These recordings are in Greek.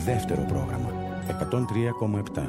δεύτερο πρόγραμμα 103,7.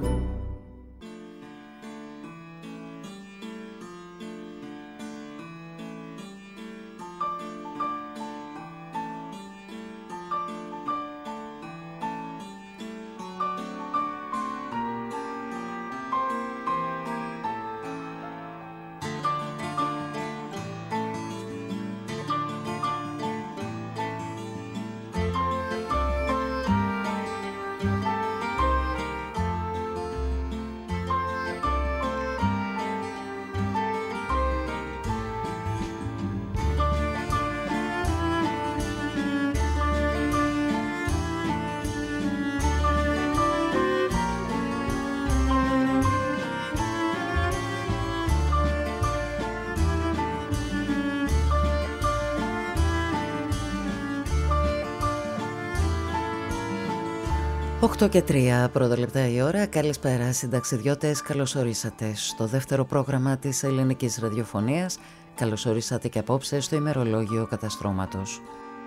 Οκτώ και 3 πρώτα λεπτά η ώρα. Καλησπέρα συνταξιδιώτες, καλώς ορίσατε στο δεύτερο πρόγραμμα της ελληνικής ραδιοφωνίας. Καλώς ορίσατε και απόψε στο ημερολόγιο καταστρώματος.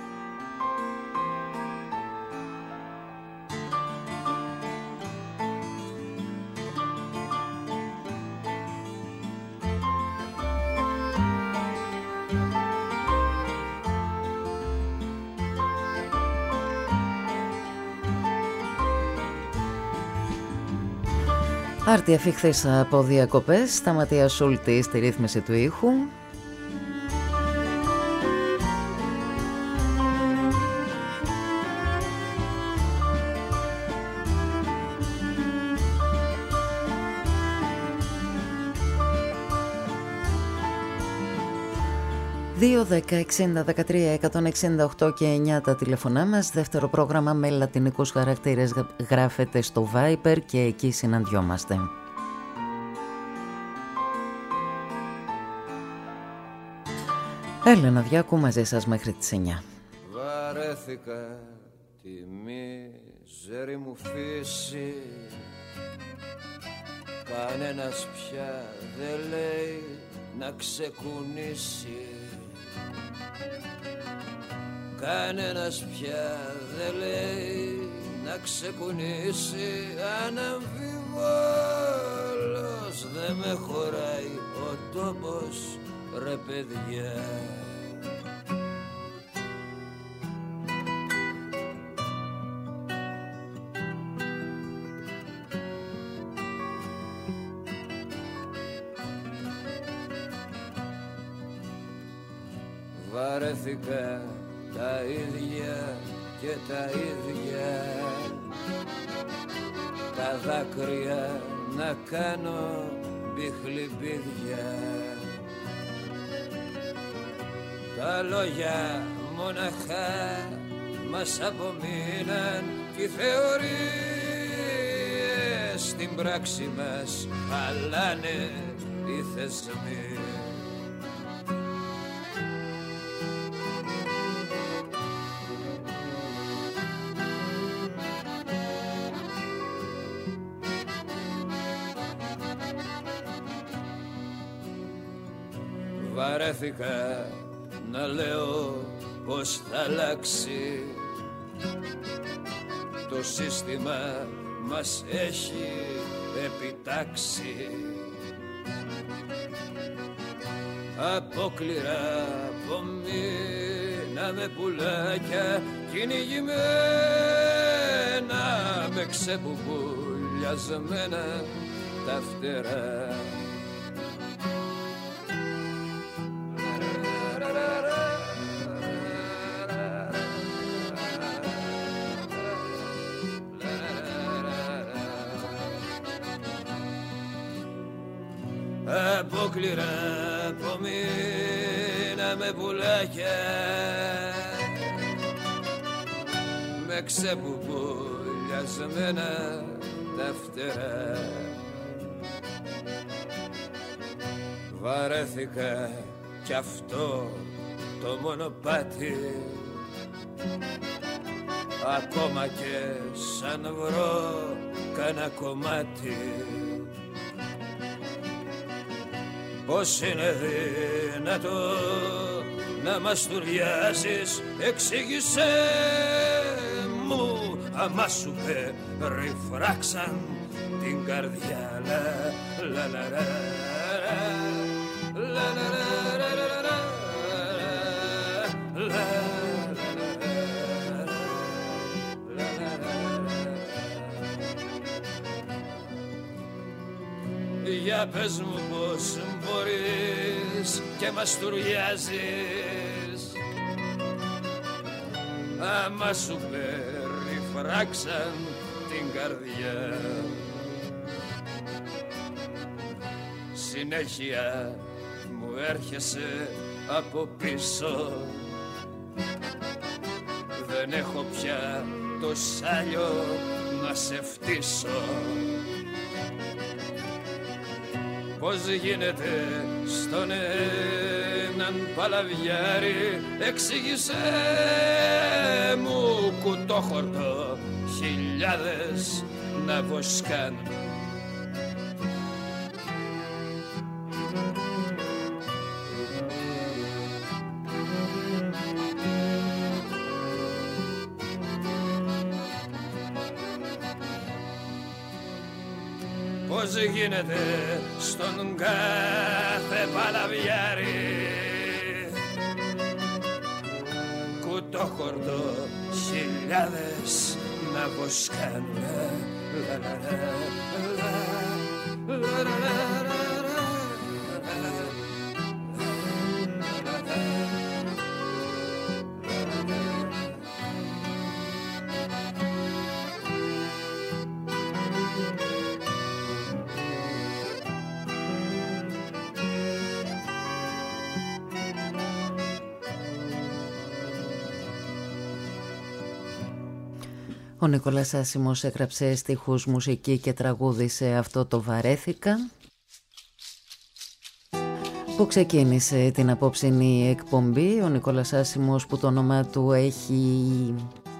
Άρτια φύχθης από διακοπές, Σταματία Σούλτη στη ρύθμιση του ήχου. ...2, 10, 60, 13, 168 και 9 τα τηλεφωνά μας. Δεύτερο πρόγραμμα με λατινικούς χαρακτήρες γράφεται στο Viber και εκεί συναντιόμαστε. Έλενα Διάκου μαζί σας μέχρι τις 9. Βαρέθηκα τη μίζερη μου φύση. Κανένας πια δεν λέει να ξεκουνήσει. Κανένας πια δεν λέει να ξεκουνήσει. Αναμφιβόλως δεν με χωράει ο τόπος, ρε παιδιά. Βαρέθηκα τα ίδια και τα ίδια, τα δάκρυα να κάνω μπιχλιμπίδια. Τα λόγια μοναχά μας απομείναν κι οι θεωρίες στην πράξη μας χαλάνε οι θεσμοί. Βαρέθηκα να λέω πως θα αλλάξει. Το σύστημα μας έχει επιτάξει. Απόκληρα απομείναμε πουλάκια κυνηγημένα με ξεπουπουλιασμένα τα φτερά. Απόκληρα απομείναμε πουλάκια με ξεπουπουλιασμένα τα φτερά. Βαρέθηκα κι αυτό το μονοπάτι, ακόμα και σαν βρω κανένα κομμάτι. Πώς είναι δυνατό να μας τουριάζεις, εξήγησέ μου άμα σου περιφράξαν την καρδιά. Λα λα λα λα λα για πες μου πως μπορείς και μαστουριάζεις άμα σου περιφράξαν την καρδιά. Συνέχεια μου έρχεσαι από πίσω, δεν έχω πια το σάλιο να σε φτύσω. Πώς γίνεται στον έναν παλαβιάρι, εξήγησέ μου κουτόχορτο, χιλιάδες να βοσκάν. Πώς γίνεται στον κάθε παλαβιάρι, κουτόχορτο, χιλιάδες να βοσκάν. Ο Νικόλας Άσημος έγραψε στίχους, μουσική και τραγούδισε αυτό το «Βαρέθηκα», που ξεκίνησε την απόψινή εκπομπή. Ο Νικόλας Άσημος, που το όνομά του έχει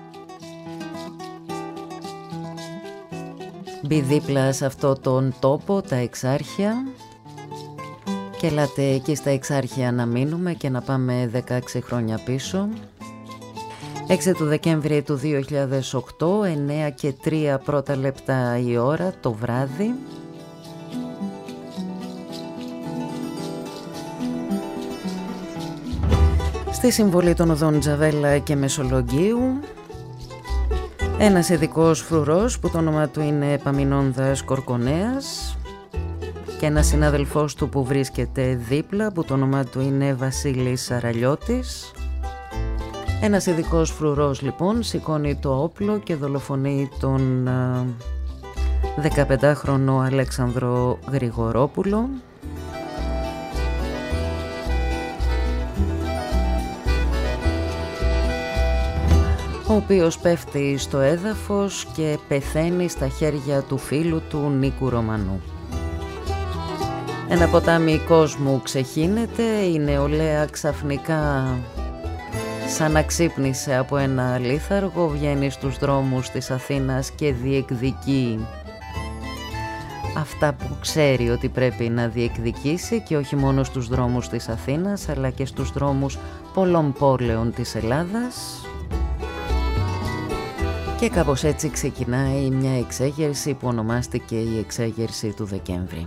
μπει δίπλα σε αυτό τον τόπο, τα Εξάρχεια, και ελάτε εκεί στα Εξάρχεια να μείνουμε και να πάμε 16 χρόνια πίσω. 6 του Δεκέμβρη του 2008, 9 και 3 πρώτα λεπτά η ώρα το βράδυ. Στη συμβολή των οδών Τζαβέλα και Μεσολογγίου, ένας ειδικός φρουρός που το όνομα του είναι Επαμεινώνδας Κορκονέας και ένας συνάδελφός του που βρίσκεται δίπλα που το όνομα του είναι Βασίλης Σαραλιώτης. Ένας ειδικός φρουρός λοιπόν σηκώνει το όπλο και δολοφονεί τον 15χρονο Αλέξανδρο Γρηγορόπουλο, ο οποίος πέφτει στο έδαφος και πεθαίνει στα χέρια του φίλου του Νίκου Ρωμανού. Ένα ποτάμι κόσμου ξεχύνεται, η νεολαία ξαφνικά σαν να ξύπνησε από ένα λίθαργο, βγαίνει στους δρόμους της Αθήνας και διεκδικεί αυτά που ξέρει ότι πρέπει να διεκδικήσει, και όχι μόνο στους δρόμους της Αθήνας αλλά και στους δρόμους πολλών πόλεων της Ελλάδας. Και κάπως έτσι ξεκινάει μια εξέγερση που ονομάστηκε η εξέγερση του Δεκέμβρη.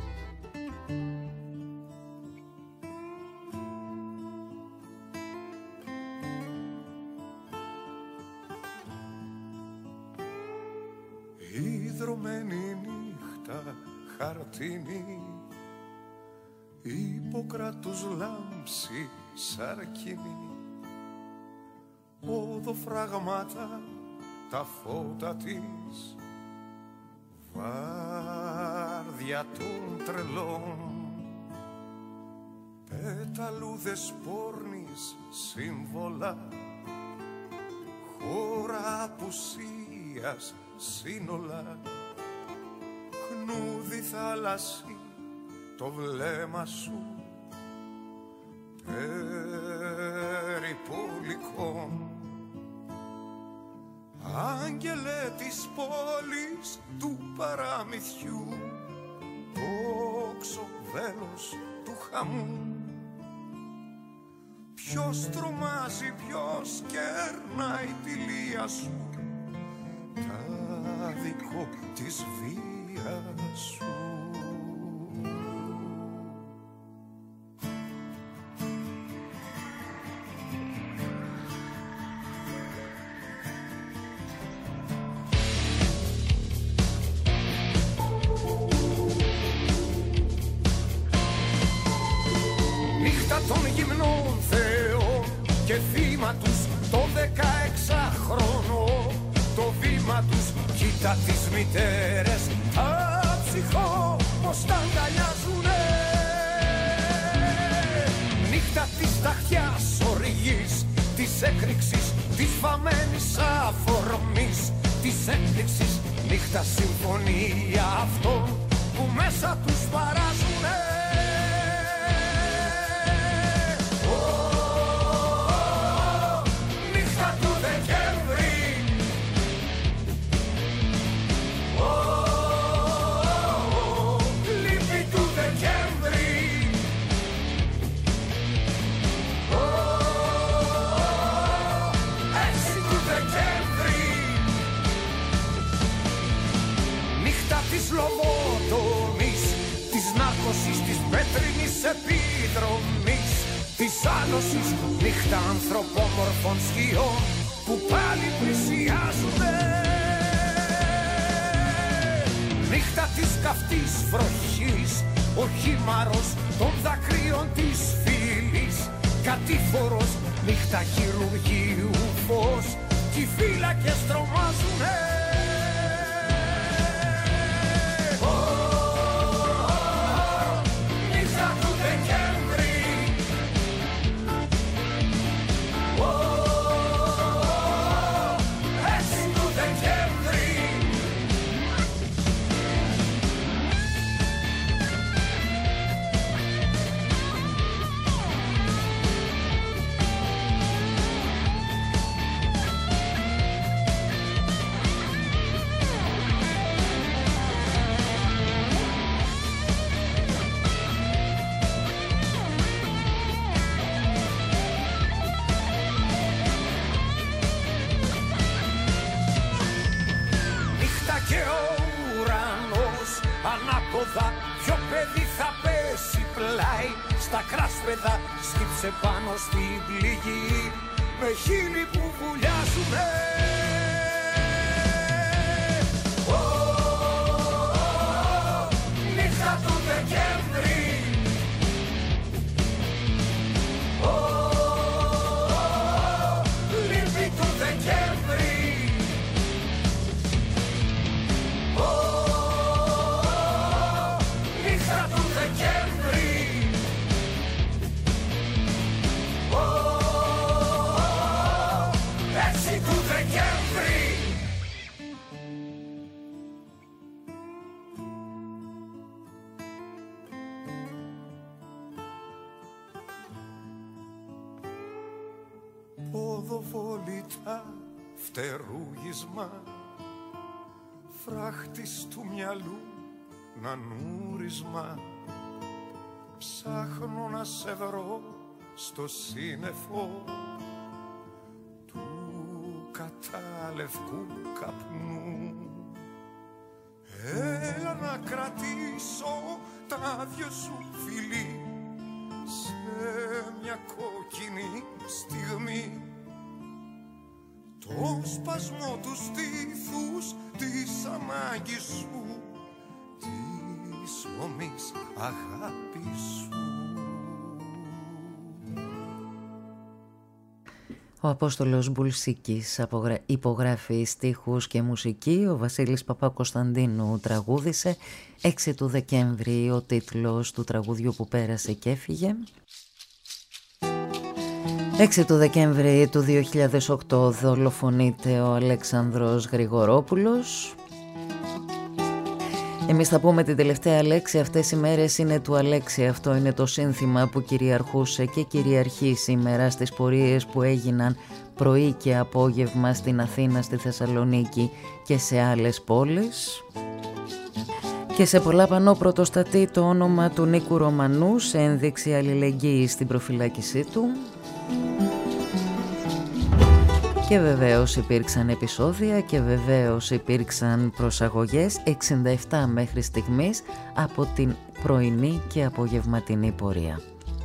Υποκράτους λάμψη σαρκίνη, οδοφραγμάτα τα φώτα της, βάρδια των τρελών, πεταλούδες πόρνης σύμβολα, χώρα απουσίας σύνολα, χνούδι θάλασσι το βλέμμα σου περιπολικών. Άγγελε της πόλης του παραμυθιού, τόξο βέλος του χαμού, ποιος τρομάζει, ποιος κερνάει τη λία σου, άδικο της βίας σου. Νύχτα των γυμνών θεών και θύμα τους το 16χρονο, το βήμα τους κοίτα τις μητέρες τα ψυχό πως τα αγκαλιάζουνε. Νύχτα της ταχιάς οργής, της έκρηξης, της βαμμένης αφορμής, της έκρηξης, νύχτα συμφωνία αυτών που μέσα τους παράζουνε. Της λοβότομης, της νάρκωσης, της πέτρινης επιδρομής, της άνοσης, νύχτα ανθρωπόμορφων σκιών που πάλι πλησιάζουνε. Νύχτα της καυτής βροχής, ο χήμαρος των δακρύων της φύλης, κατήφορος, νύχτα χειρουργείου φως κι οι φύλακες τρομάζουνε. Ποιο παιδί θα πέσει πλάι στα κράσπεδα, σκύψε πάνω στην πληγή με χείλη που βουλιάζουνε. Νύχτα του Δεκέμβρη, λύπη του Δεκέμβρη. Ποδοβολητά φτερούγισμα, φράχτης του μυαλού νανούρισμα. Ψάχνω να σε βρω στο σύννεφο του κατάλευκου καπνού. Έλα να κρατήσω τα δυο σου φιλί σε μια κόκκινη στιγμή, το σπασμό του στήθους της ανάγκης σου, της ομής αγάπης σου. Ο Απόστολος Μπουλσίκης υπογράφει στίχους και μουσική, ο Βασίλης Παπακοσταντίνου τραγούδισε. 6 του Δεκέμβρη ο τίτλος του τραγουδιού που πέρασε και έφυγε. 6 του Δεκέμβρη του 2008 δολοφονείται ο Αλέξανδρος Γρηγορόπουλος. Εμείς θα πούμε την τελευταία λέξη, αυτές οι μέρες είναι του Αλέξη. Αυτό είναι το σύνθημα που κυριαρχούσε και κυριαρχεί σήμερα στις πορείες που έγιναν πρωί και απόγευμα στην Αθήνα, στη Θεσσαλονίκη και σε άλλες πόλεις. Και σε πολλά πανό πρωτοστατεί το όνομα του Νίκου Ρωμανού σε ένδειξη αλληλεγγύης στην προφυλάκησή του. Και βεβαίως υπήρξαν επεισόδια και βεβαίως υπήρξαν προσαγωγές 67 μέχρι στιγμής από την πρωινή και απογευματινή πορεία.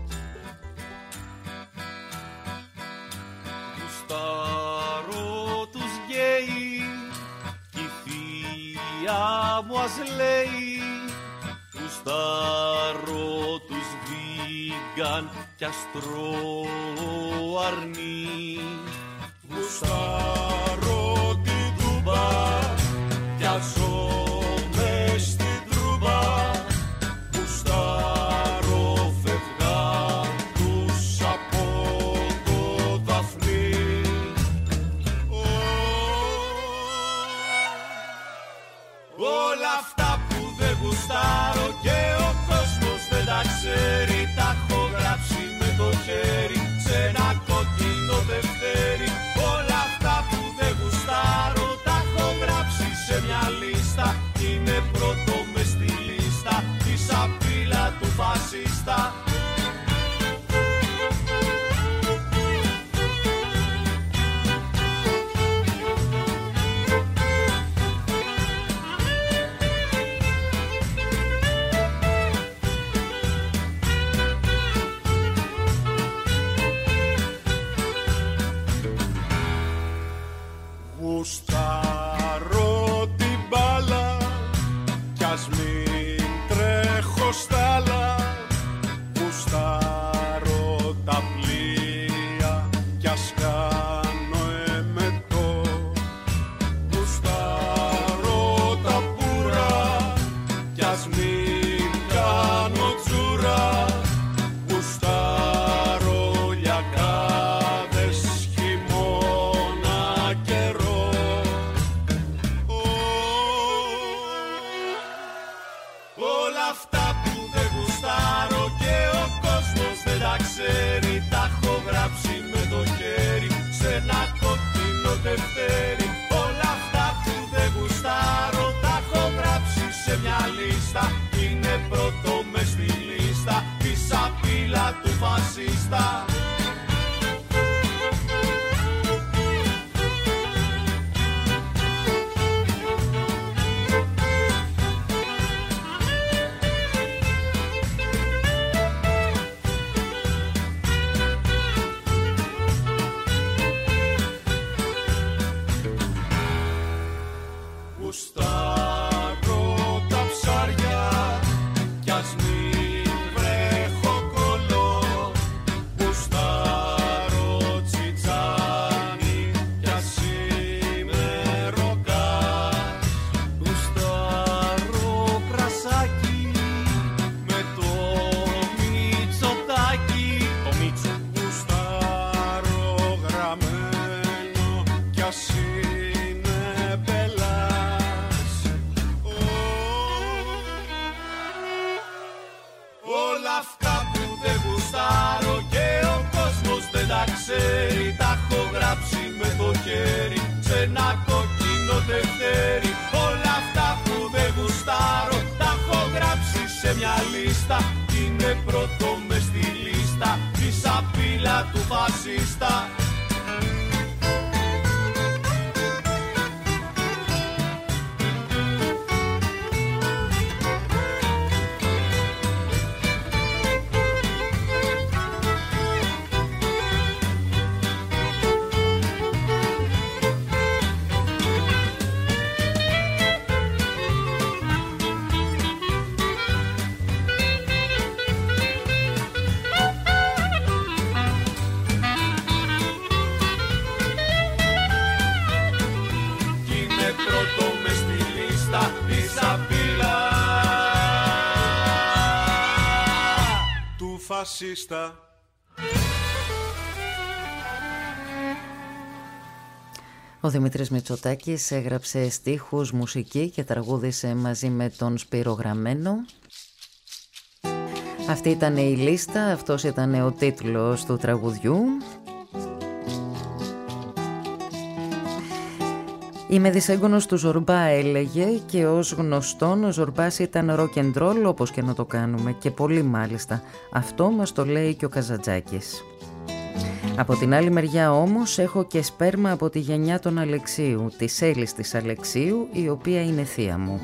Γουστάρω τους γκέι κι η θεία μου ας λέει, γουστάρω τους βίγκαν κι αστρό αρνί. Γουστάρω την τούμπα κι ζω μες στην τρούμπα, γουστάρω φευγά τους από το δαφνί. Όλα αυτά που δεν γουστάρω και ο κόσμος δεν τα ξέρει, τα έχω γράψει με το χέρι σε ένα κόκκινο δευτέρι. Όλα αυτά που δεν γουστάρω τα έχω γράψει σε μια λίστα, είναι πρώτο μες στη λίστα τη σαπίλα του φασίστα. Γουστάρω την μπάλα κι ας μην τρέχω στάλα, γουστάρω τα πλοία κι ας κάνω εμετό, γουστάρω τα πουρα κι ας μην κάνω τσούρα, γουστάρω λιακάδες χειμώνα καιρό. Όλα αυτά που δεν γουστάρω και ο κόσμος δεν τα ξέρει, τα έχω γράψει με το χέρι σε ένα κόκκινο τευτέρι. Όλα αυτά που δεν γουστάρω τα έχω γράψει σε μια λίστα, είναι πρώτο μες στη λίστα τη σαπίλα του φασίστα. Γουστάρω τα ψάρια κι ας μην βρέχω κολό, γουστάρω τσιτσάνι κι ας είμαι ροκάς, γουστάρω κρασάκι με το Μητσοτάκι, το Μίτσο, γουστάρω γραμμένο κι ας είναι πελάς. Όλα αυτά που δεν γουστάρω και ο κόσμος δεν τα ξέρει, τα έχω γράψει με το χέρι σε ένα κόκκινο τευτέρι. Όλα αυτά που δεν γουστάρω τα έχω γράψει σε μια λίστα, είναι πρώτο μες στη λίστα τη σαπίλα του φασίστα. Φασίστα. Ο Δημήτρης Μητσοτάκης έγραψε στίχους, μουσική και τραγούδισε μαζί με τον Σπύρο Γραμμένο. Αυτή ήταν η λίστα, αυτός ήταν ο τίτλος του τραγουδιού. Είμαι δυσέγγονος του Ζορμπά, έλεγε, και ως γνωστόν ο Ζορμπάς ήταν rock and roll, όπως και να το κάνουμε, και πολύ μάλιστα. Αυτό μας το λέει και ο Καζαντζάκης. Από την άλλη μεριά όμως έχω και σπέρμα από τη γενιά των Αλεξίου, της Έλλης της Αλεξίου, η οποία είναι θεία μου.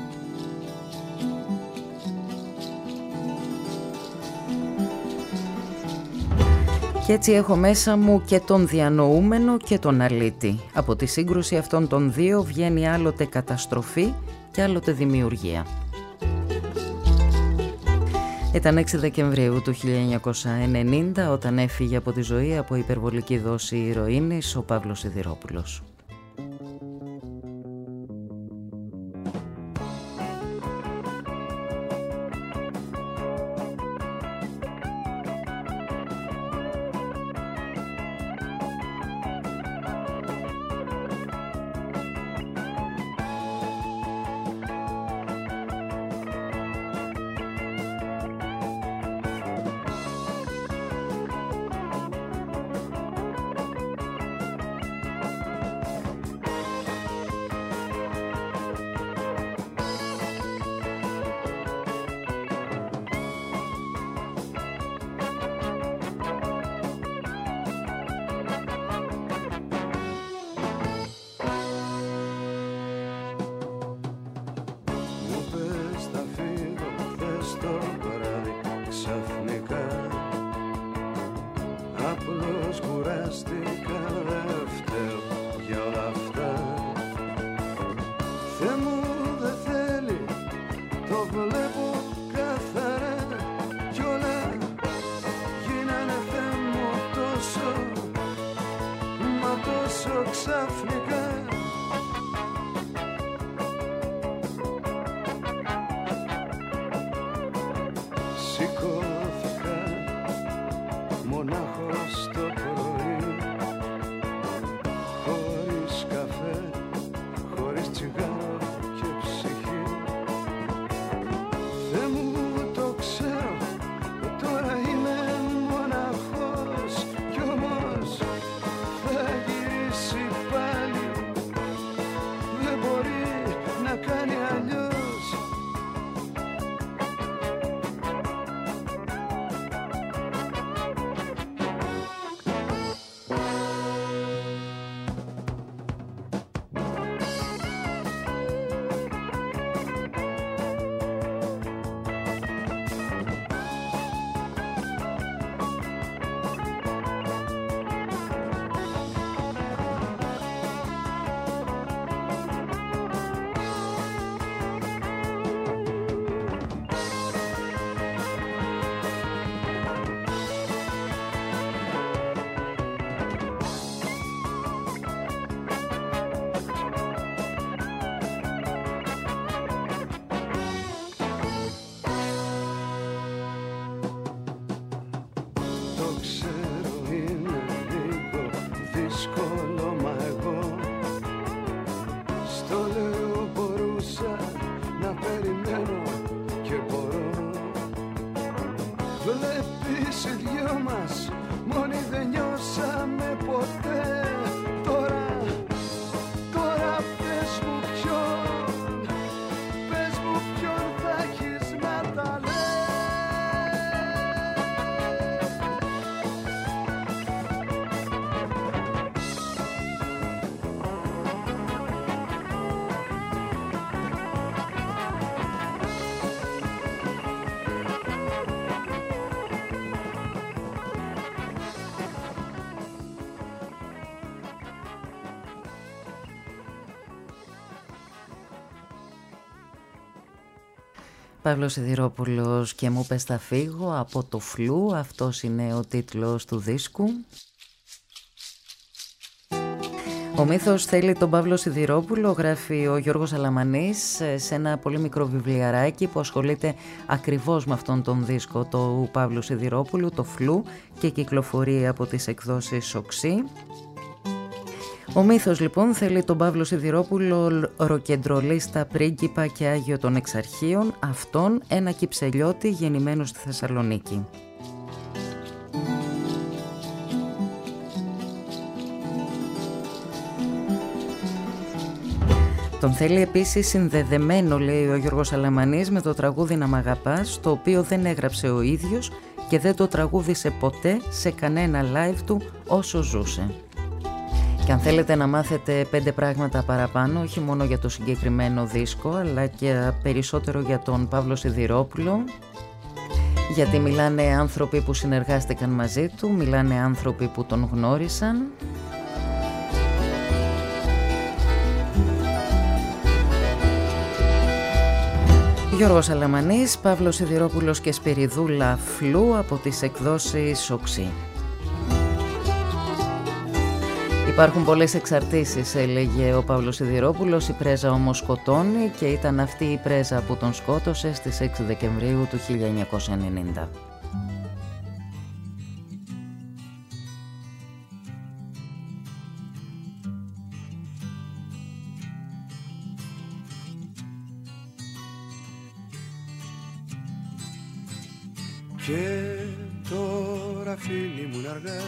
Και έτσι έχω μέσα μου και τον διανοούμενο και τον αλήτη. Από τη σύγκρουση αυτών των δύο βγαίνει άλλοτε καταστροφή και άλλοτε δημιουργία. Ήταν 6 Δεκεμβρίου του 1990 όταν έφυγε από τη ζωή από υπερβολική δόση ηρωίνης ο Παύλος Σιδηρόπουλος. Παύλος Σιδηρόπουλος και μου πες θα φύγω από το φλού, αυτός είναι ο τίτλος του δίσκου. Ο μύθος θέλει τον Παύλο Σιδηρόπουλο, γράφει ο Γιώργος Αλαμανής σε ένα πολύ μικρό βιβλιαράκι που ασχολείται ακριβώς με αυτόν τον δίσκο του Παύλου Σιδηρόπουλου, το φλού, και κυκλοφορεί από τις εκδόσεις Οξύ. Ο μύθος λοιπόν θέλει τον Παύλο Σιδηρόπουλο ροκεντρολίστα, πρίγκιπα και Άγιο των Εξαρχείων, αυτόν ένα Κυψελιώτη γεννημένο στη Θεσσαλονίκη. Τον θέλει επίσης συνδεδεμένο, λέει ο Γιώργος Αλαμανής, με το τραγούδι «Να μ' αγαπάς», το οποίο δεν έγραψε ο ίδιος και δεν το τραγούδισε ποτέ σε κανένα live του όσο ζούσε. Και αν θέλετε να μάθετε 5 πράγματα παραπάνω, όχι μόνο για το συγκεκριμένο δίσκο, αλλά και περισσότερο για τον Παύλο Σιδηρόπουλο, γιατί μιλάνε άνθρωποι που συνεργάστηκαν μαζί του, μιλάνε άνθρωποι που τον γνώρισαν. Γιώργος Αλαμανής, Παύλος Σιδηρόπουλος και Σπυριδούλα Φλού από τις εκδόσεις Οξύ. Υπάρχουν πολλές εξαρτήσεις, έλεγε ο Παύλος Σιδηρόπουλος, η πρέζα όμως σκοτώνει, και ήταν αυτή η πρέζα που τον σκότωσε στις 6 Δεκεμβρίου του 1990. Και τώρα φίλοι μου αργά,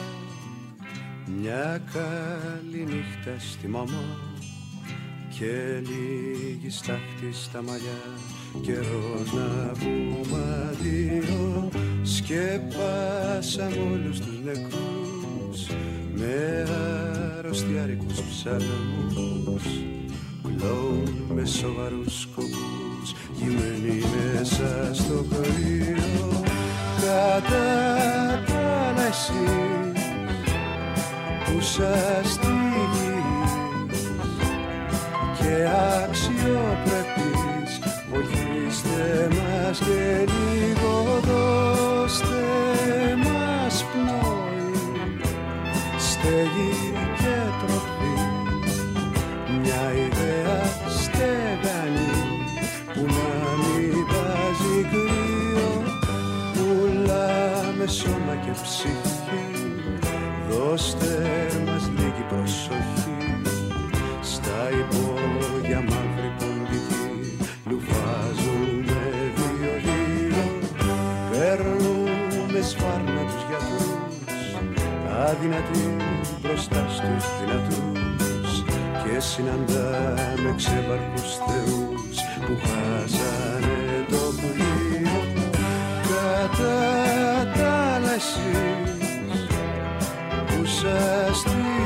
μια καλή νύχτα στη μαμά και λίγη στάχτη στα μαλλιά. Καιρός να πούμε αντίο, σκεπάσαμε όλους τους νεκρούς με αρρωστιάρικους ψαλμούς, κλόουν με σοβαρούς σκοπούς, γυμμένοι μέσα στο κρύο. Κατά τα άλλα εσείς που σας τύχεις και αξιοπρεπείς, βοηθήστε μας και λίγο δώστε μας πνοή, στέγη και τροφή, μια ιδέα στεγανή που να μην βάζει κρύο. Πουλάμε σώμα και ψυχή, δώστε μας λίγη προσοχή. Στα υπόγεια μαύρη ποντική λουφάζουμε βιολίνο, παίρνουμε σφάρνα τους γιατρούς, αδυνατοί μπροστά στους δυνατούς, και συναντάμε ξεβαρκούς θεούς που χάσανε το πλοίο. Κατά τα άλλα εσείς που σας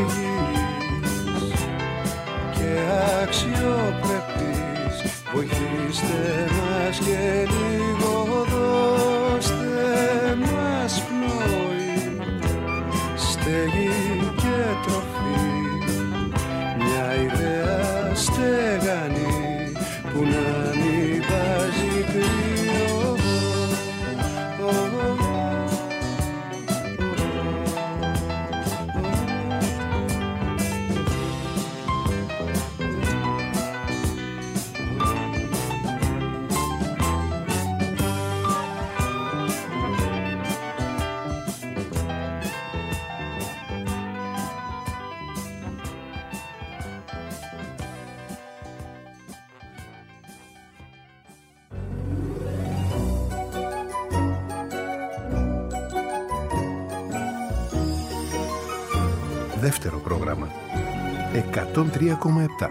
τύχεις και αξιοπρεπείς, βοηθήστε μας και λίγο δώστε μας πνοή, στέγη και τροφή, μια ιδέα στεγανή που να μην βάζει κρύο. Δεύτερο πρόγραμμα 103,7.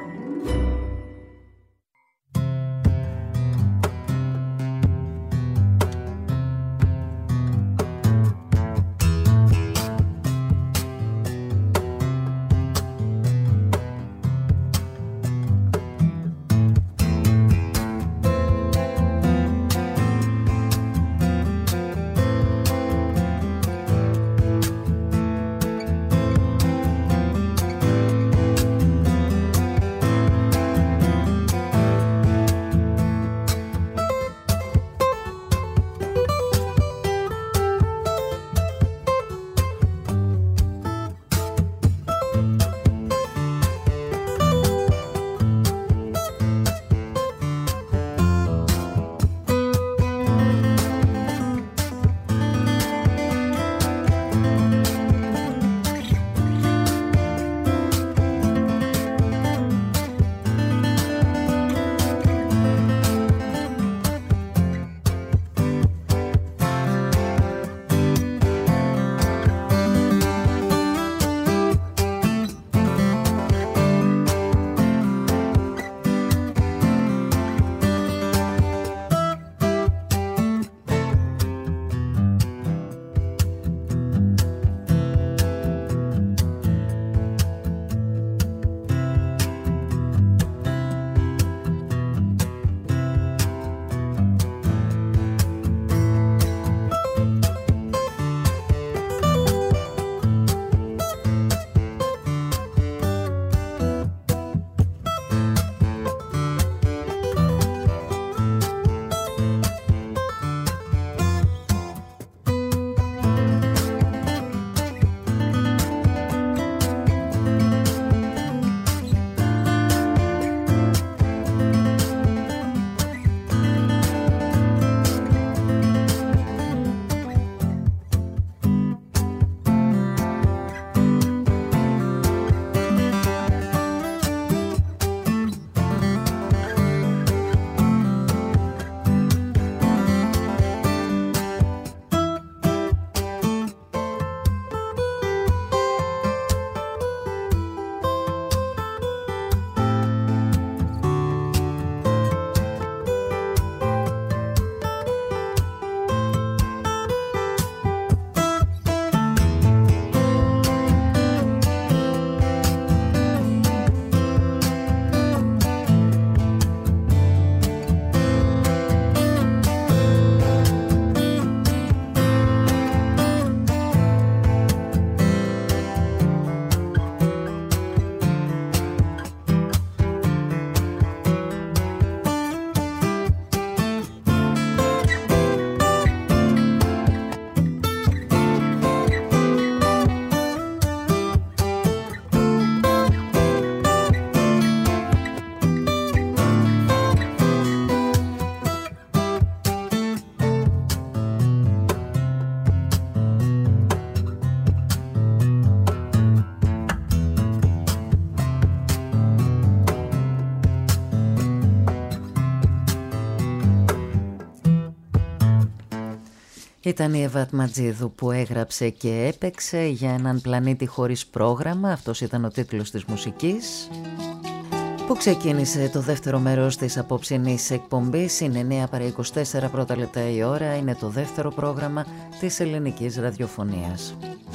Ήταν η Εβάτ Ματζίδου που έγραψε και έπαιξε για έναν πλανήτη χωρίς πρόγραμμα. Αυτός ήταν ο τίτλος της μουσικής που ξεκίνησε το δεύτερο μέρος της απόψινής εκπομπής. Είναι 9 παρά 24 πρώτα λεπτά η ώρα. Είναι το δεύτερο πρόγραμμα της ελληνικής ραδιοφωνίας.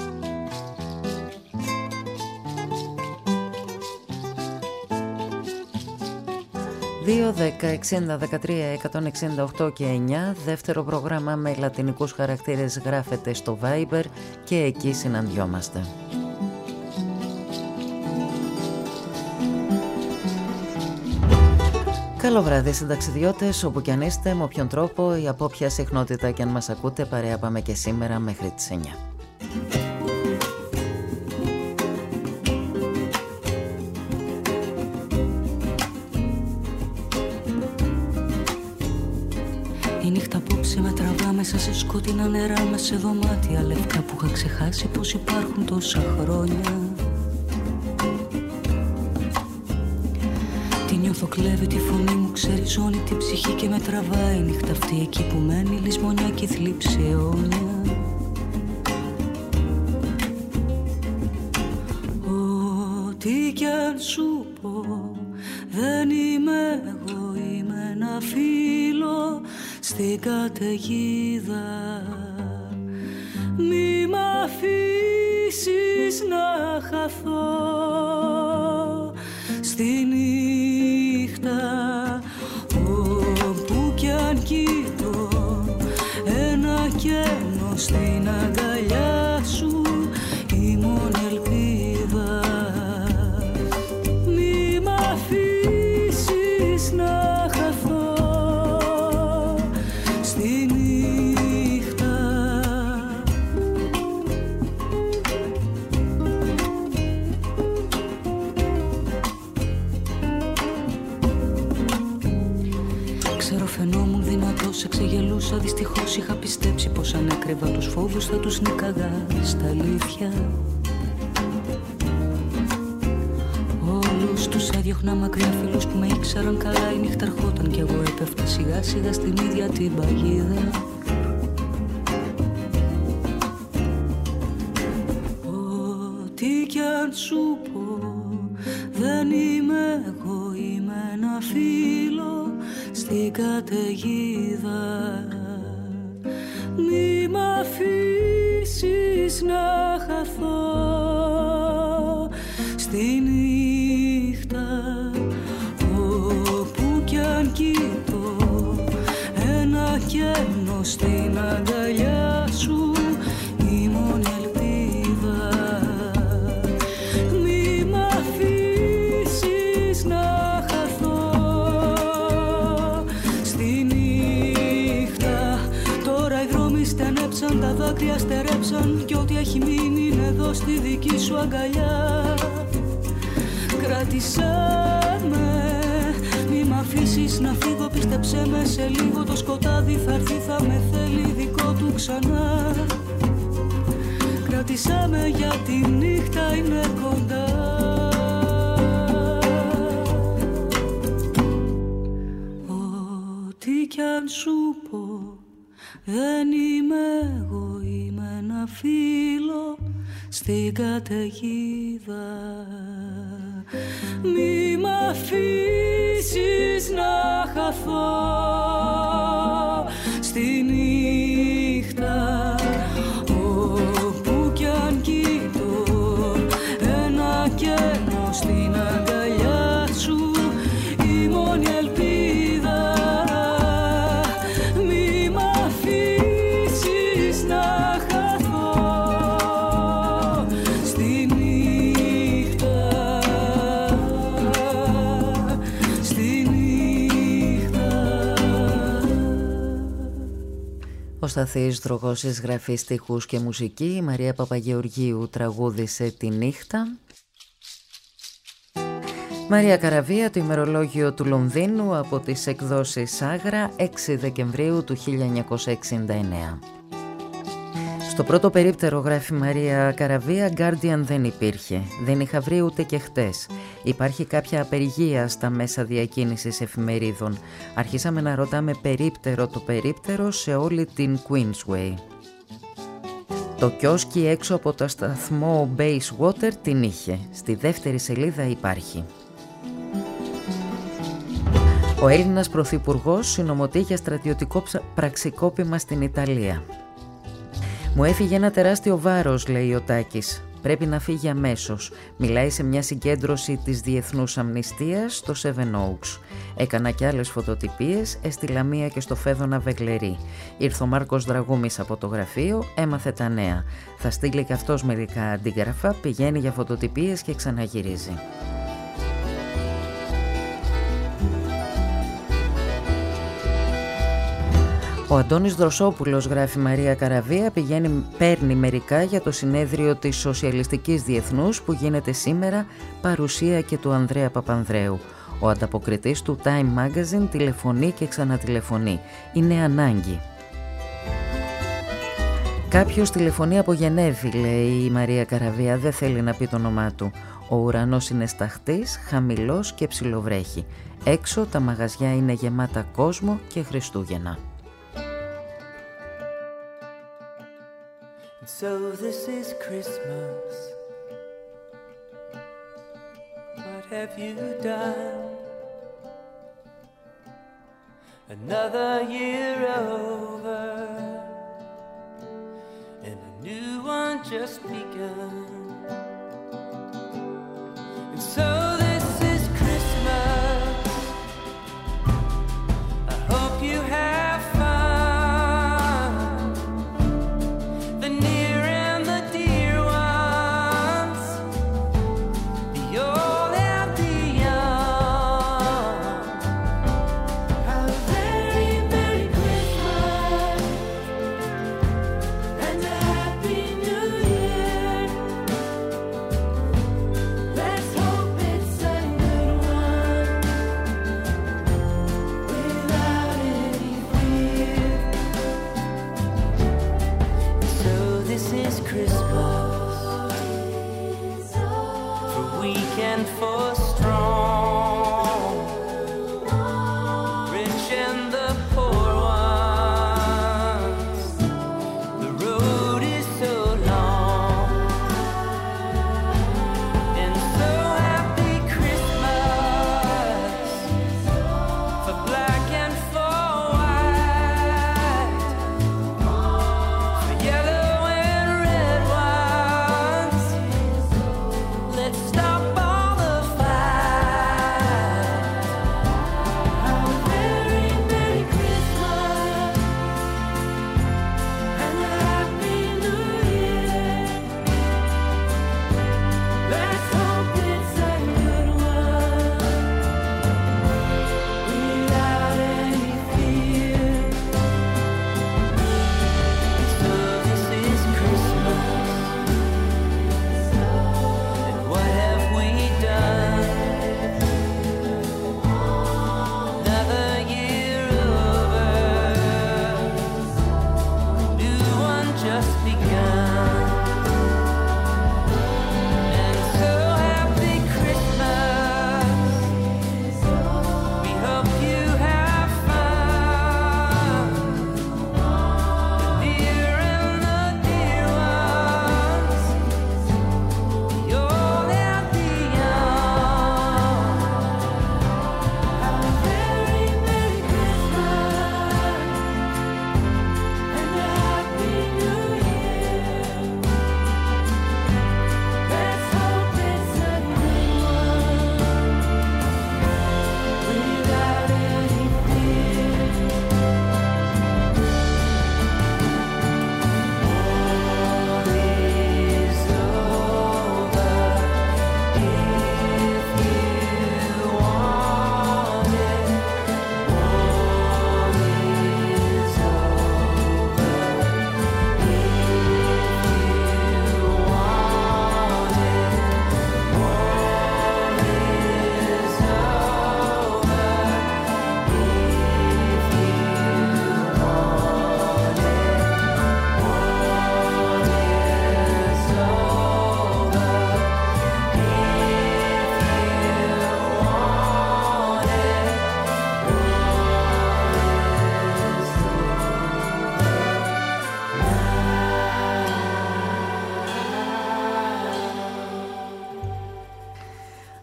...2, 10, 60, 13, 168 και 9... δεύτερο πρόγραμμα με λατινικούς χαρακτήρες γράφεται στο Viber και εκεί συναντιόμαστε. Καλό βράδυ συνταξιδιώτες, όπου κι αν είστε, με όποιον τρόπο ή από όποια συχνότητα κι αν μας ακούτε, παρέα πάμε και σήμερα μέχρι τις 9. Η νύχτα απόψε με τραβά μέσα σε σκότεινα νερά, με σε δωμάτια λευκά που είχα ξεχάσει πως υπάρχουν τόσα χρόνια. Τη νιώθω, κλέβει τη φωνή μου, ξεριζώνει την ψυχή και με τραβάει. Η νύχτα αυτή εκεί που μένει, λησμονιά και θλίψη αιώνια. Ό,τι κι αν σου πω, δεν είμαι εγώ, είμαι ένα φίλο στην καταιγίδα. Μη μ' αφήσεις να χαθώ στη νύχτα, όπου κι αν κοιτώ ένα κενό στην αγκαλιά σου, η μόνη ελπίδα. Μη μ' αφήσεις να χαθώ στη νύχτα. Ξέρω φαινόμουν δυνατός, εξεγελούσα, δυστυχώς είχα πιστέψει πως αν έκρυβα τους φόβους θα τους νίκαγα στα αλήθεια. Όλους τους έδιωχνα μακριά, φίλους που με ήξεραν καλά. Η νύχτα ερχόταν κι εγώ έπεφτα σιγά σιγά στην ίδια την παγίδα. Ό,τι κι αν σου πω, δεν είμαι εγώ, είμαι ένα φίλο στην καταιγίδα. Μη μ' αφήσεις να χαθώ στη νύχτα, όπου κι αν κοιτώ ένα κενό στην αγκαλιά σου, η μόνη ελπίδα. Μη μ' αφήσεις να χαθώ στη νύχτα. Τώρα οι δρόμοι στενέψαν, τα δάκρυα στερέψαν κι ό,τι έχει μείνει είναι εδώ στη δική σου αγκαλιά. Κράτησέ με, μη μ' αφήσεις να φύγω, πίστεψέ με, σε λίγο το σκοτάδι θα έρθει, θα με θέλει δικό του ξανά. Κράτησέ με γιατί η νύχτα είναι κοντά. Ό,τι κι αν σου πω, δεν είμαι εγώ, είμαι ένα φίλο στην καταιγίδα. Μη μ' αφήσεις να χαθώ στη νύχτα, όπου κι αν κοιτώ ένα κενό στην αγκαλιά σου, η μόνη ελπίδα. Μη μ' αφήσεις να χαθώ στη νύχτα, στη νύχτα. Ο Σταθής Δρογώσης γράφει στίχους και μουσική. Η Μαρία Παπαγεωργίου τραγούδισε τη νύχτα. Μαρία Καραβία, το ημερολόγιο του Λονδίνου από τις εκδόσεις Άγρα, 6 Δεκεμβρίου του 1969. Στο πρώτο περίπτερο, γράφει Μαρία Καραβία, Guardian δεν υπήρχε. Δεν είχα βρει ούτε και χτες. Υπάρχει κάποια απεργία στα μέσα διακίνησης εφημερίδων. Αρχίσαμε να ρωτάμε περίπτερο το περίπτερο σε όλη την Queensway. Το κιόσκι έξω από το σταθμό Bayswater την είχε. Στη δεύτερη σελίδα υπάρχει. Ο Έλληνας πρωθυπουργός συνομωτεί για στρατιωτικό πραξικόπημα στην Ιταλία. Μου έφυγε ένα τεράστιο βάρος, λέει ο Τάκης. Πρέπει να φύγει αμέσως. Μιλάει σε μια συγκέντρωση της Διεθνούς Αμνηστίας στο Seven Oaks. Έκανα κι άλλες φωτοτυπίες, έστειλα μία και στο Φέδωνα Βεγλερή. Ήρθε ο Μάρκος Δραγούμης από το γραφείο, έμαθε τα νέα. Θα στείλει κι αυτός μερικά αντίγραφα, πηγαίνει για φωτοτυπίες και ξαναγυρίζει. Ο Αντώνης Δροσόπουλος, γράφει Μαρία Καραβία, παίρνει μερικά για το συνέδριο της Σοσιαλιστικής Διεθνούς που γίνεται σήμερα, παρουσία και του Ανδρέα Παπανδρέου. Ο ανταποκριτής του Time Magazine τηλεφωνεί και ξανατηλεφωνεί. Είναι ανάγκη. Κάποιος τηλεφωνεί από Γενέβη, λέει η Μαρία Καραβία, δεν θέλει να πει το όνομά του. Ο ουρανός είναι σταχτής, χαμηλός και ψιλοβρέχει. Έξω τα μαγαζιά είναι γεμάτα κόσμο και Χριστούγεννα. So this is Christmas. What have you done? Another year over, and a new one just begun. And so this is Christmas. I hope you have fun.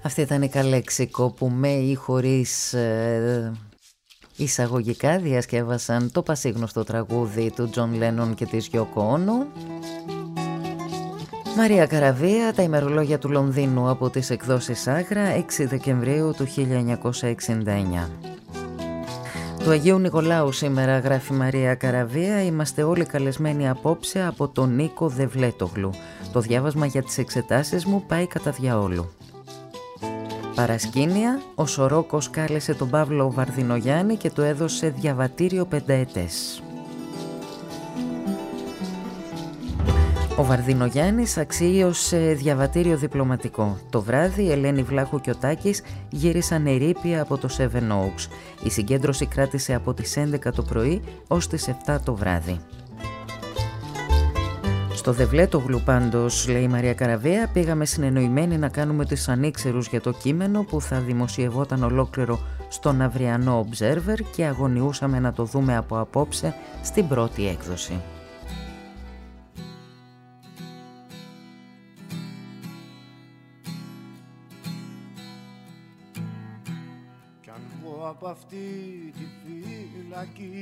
Αυτή ήταν η Καλέξικο που με ή χωρίς εισαγωγικά διασκεύασαν το πασίγνωστο τραγούδι του Τζον Λένον και της Γιόκο Όνο. Μαρία Καραβία, τα ημερολόγια του Λονδίνου από τις εκδόσεις Άγρα, 6 Δεκεμβρίου του 1969. Του Αγίου Νικολάου σήμερα, γράφει Μαρία Καραβία, είμαστε όλοι καλεσμένοι απόψε από τον Νίκο Δευλέτογλου. Το διάβασμα για τις εξετάσεις μου πάει κατά διαόλου. Παρασκήνια, ο Σορόκος κάλεσε τον Παύλο Βαρδινογιάννη και του έδωσε διαβατήριο 5 ετές. Ο Βαρδινογιάννης αξίωσε διαβατήριο διπλωματικό. Το βράδυ η Ελένη Βλάχου και ο Τάκης γύρισαν ερείπια από το Seven Oaks. Η συγκέντρωση κράτησε από τις 11 το πρωί ως τις 7 το βράδυ. Στο Δευλέτογλου πάντως, λέει η Μαρία Καραβία, πήγαμε συνεννοημένοι να κάνουμε τις ανήξερους για το κείμενο που θα δημοσιευόταν ολόκληρο στον αυριανό Observer και αγωνιούσαμε να το δούμε από απόψε στην πρώτη έκδοση. Κι αν βγω από αυτή τη φυλακή,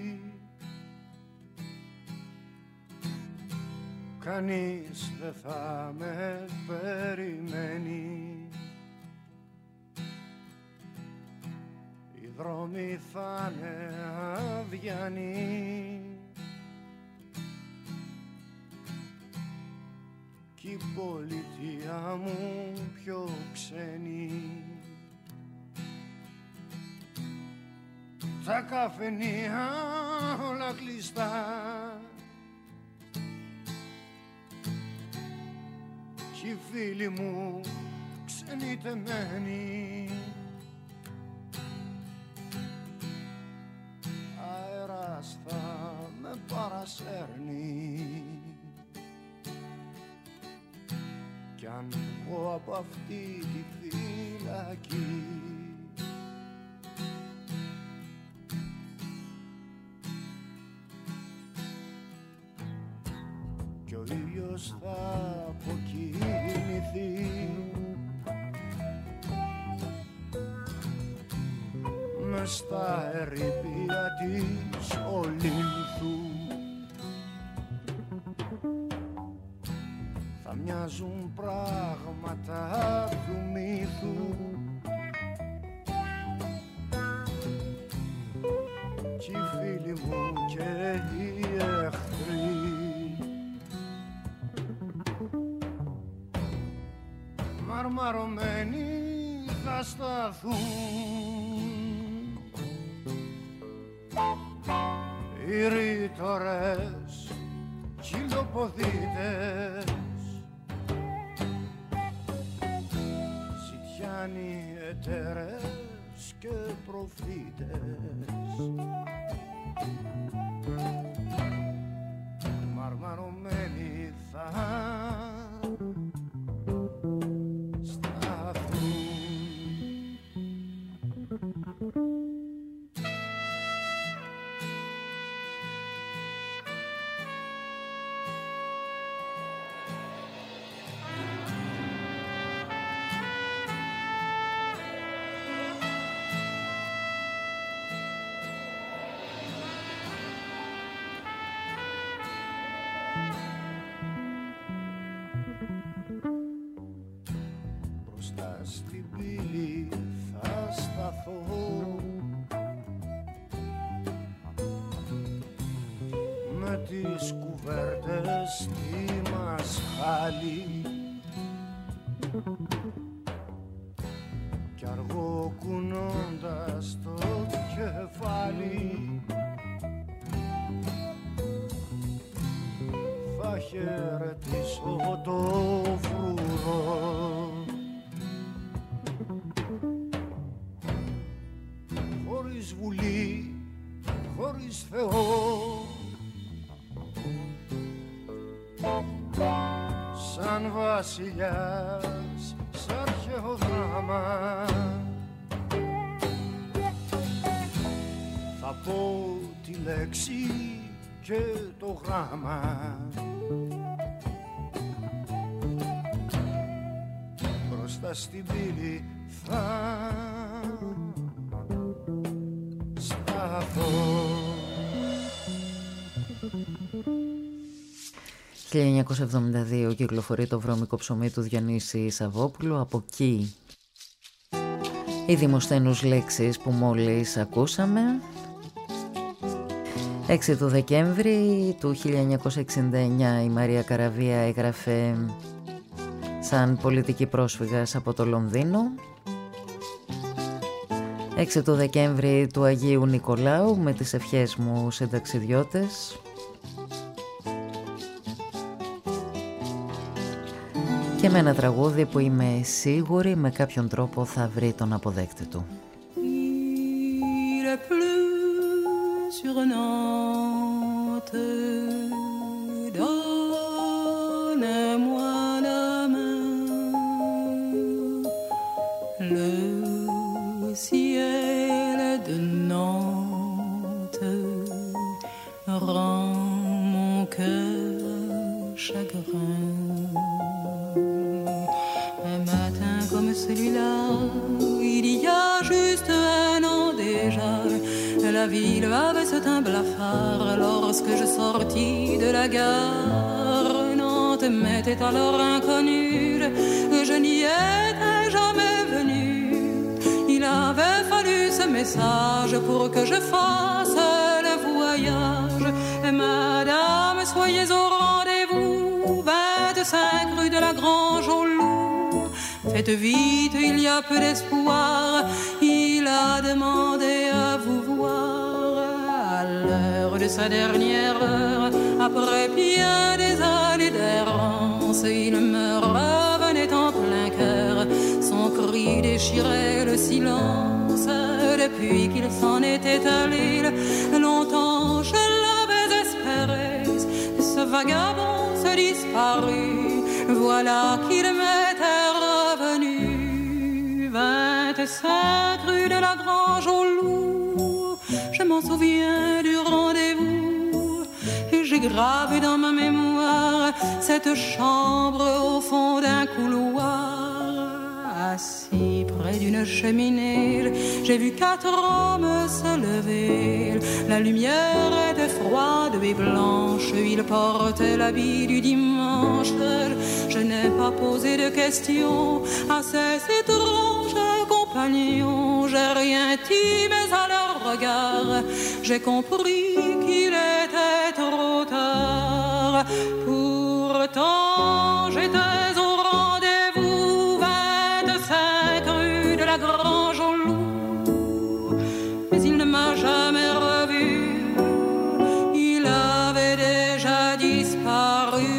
κανείς δεν θα με περιμένει. Οι δρόμοι θα είναι αδιανοί κι η πολιτεία μου πιο ξένη. Τα καφενεία όλα κλειστά κι οι φίλοι μου ξενιτεμένοι. Αέρας θα με παρασέρνει κι αν βγω από αυτή τη φυλακή. Κι ο ήλιος θα αποκοιμηθεί μες στα ερείπια της Ολύνθου. Θα μοιάζουν πράγματα του μύθου κι οι φίλοι μου και οι εχθροί μαρμαρωμένοι θα σταθούν. Οι ρήτορες κι οι λοποδίτες, ζητιάνοι εταιρές και προφήτες, μαρμαρωμένοι θα στην πύλη θα σταθώ με τις κουβέρτες στη μασχάλη κι αργό κουνώντας το κεφάλι θα χαιρετήσω το φρουρό. Χωρίς βουλή, χωρίς Θεό, σαν βασιλιάς, σ' αρχαίο δράμα, θα πω τη λέξη και το γράμμα. Μπροστά στην πύλη θα σταθώ. 1972 κυκλοφορεί το βρώμικο ψωμί του Διονύση Σαββόπουλου. Από εκεί οι δημοσθένους λέξεις που μόλις ακούσαμε. 6 του Δεκέμβρη του 1969 η Μαρία Καραβία έγραφε σαν πολιτική πρόσφυγας από το Λονδίνο. 6 του Δεκέμβρη του Αγίου Νικολάου, με τις ευχές μου σε ταξιδιώτες. Και με ένα τραγούδι που είμαι σίγουρη με κάποιον τρόπο θα βρει τον αποδέκτη του. Sur Nantes, donne-moi la main. Le ciel de Nantes rend mon cœur chagrin. Un matin comme celui-là, il y a juste un an déjà, la ville avait ce teint blafard lorsque je sortis de la gare. Nantes m'était alors inconnue, je n'y étais jamais venue. Il avait fallu ce message pour que je fasse le voyage. Madame, soyez au rendez-vous, 25 rue de la Grange au Loup. Faites vite, il y a peu d'espoir, il a demandé à vous voir. À l'heure de sa dernière heure, après bien des années d'errance, il me revenait en plein cœur. Son cri déchirait le silence. Depuis qu'il s'en était allé, longtemps je l'avais espéré. Ce vagabond se disparut, voilà qu'il m'était revenu. 25 rue de la Grange au Loup, je m'en souviens du rendez-vous. Et j'ai gravé dans ma mémoire cette chambre au fond d'un couloir. Assis près d'une cheminée, j'ai vu 4 hommes se lever. La lumière était froide et blanche, ils portaient l'habit du dimanche. Je n'ai pas posé de questions à ces étranges compagnons. J'ai rien dit, mais à leur regard, j'ai compris qu'il était trop tard. Pourtant, j'étais au rendez-vous, 25 rue de la Grange au Loup. Mais il ne m'a jamais revu, il avait déjà disparu.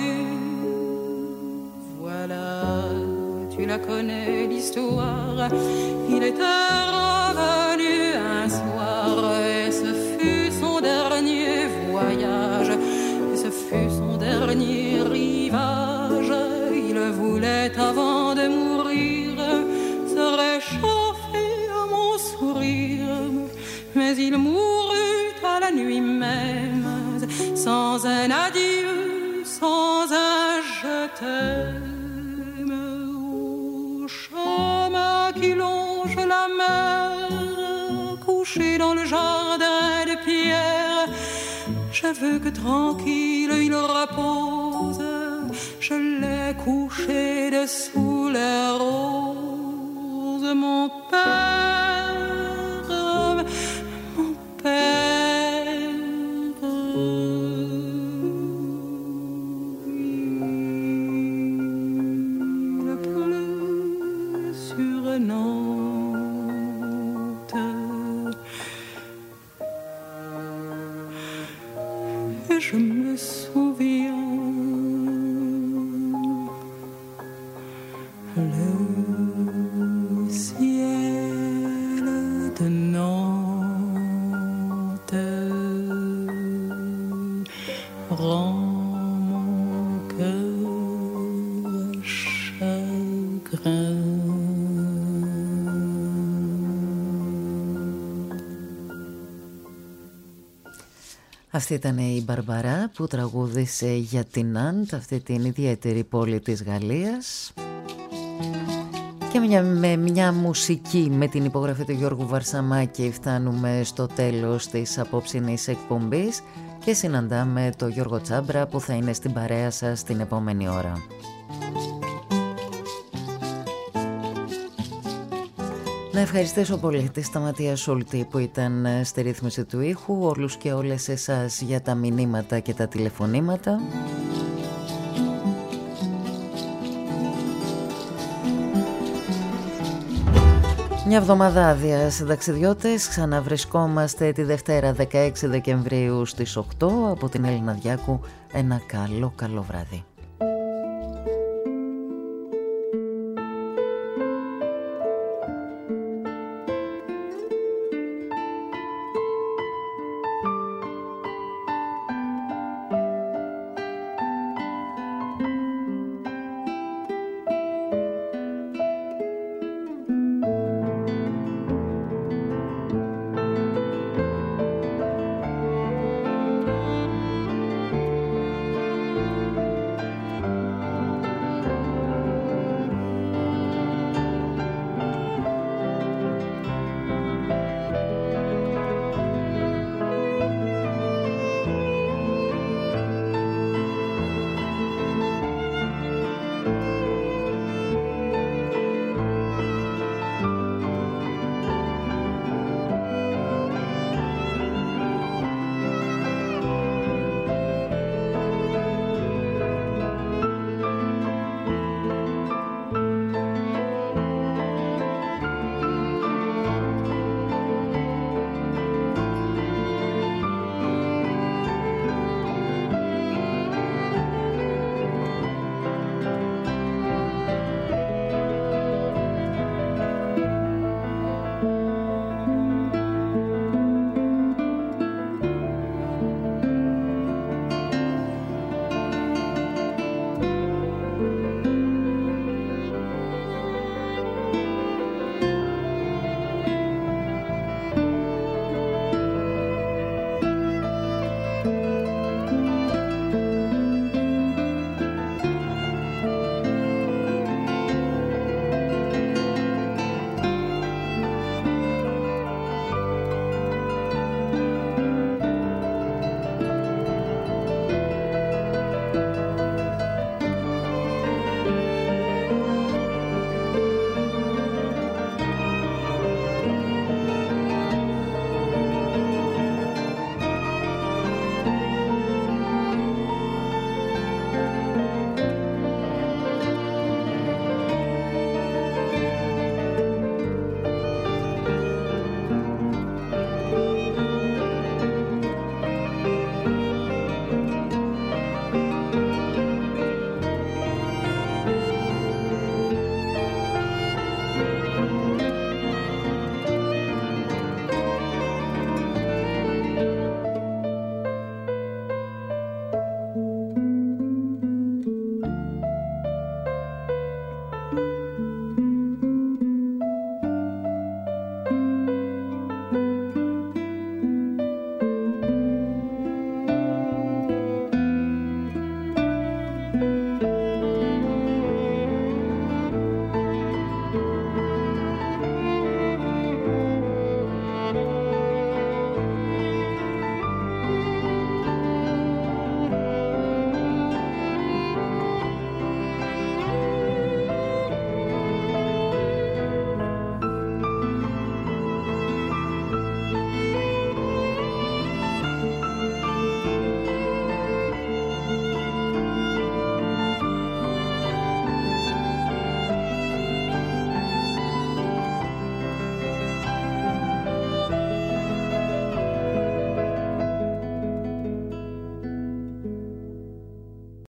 Voilà, tu la connais l'histoire. Il était revenu un soir et ce fut son dernier voyage. Et ce fut son dernier rivage. Il voulait avant de mourir se réchauffer à mon sourire. Mais il mourut à la nuit même, sans un adieu, sans un je t'aime. Au chemin qui longe la mer, couché dans le jardin de pierre, je veux que tranquille il repose. Je l'ai couché dessous les roses. Mon père, mon père. Il pleut sur Nantes. Et je me souviens, le ciel de Nantes rend mon cœur chagrin. Αυτή ήταν η Μπαρμπαρά που τραγούδισε για την Ναντ, αυτή την ιδιαίτερη πόλη της Γαλλίας. Και με μια μουσική με την υπογραφή του Γιώργου Βαρσαμάκη φτάνουμε στο τέλος της απόψινής εκπομπής και συναντάμε τον Γιώργο Τσάμπρα που θα είναι στην παρέα σας την επόμενη ώρα. Να ευχαριστήσω πολύ τη Σταματία Σούλτη που ήταν στη ρύθμιση του ήχου, όλους και όλες εσάς για τα μηνύματα και τα τηλεφωνήματα. Μια εβδομάδα άδεια συνταξιδιώτες, ξαναβρισκόμαστε τη Δευτέρα 16 Δεκεμβρίου στις 8 από την Έλληνα Διάκου. Ένα καλό βράδυ.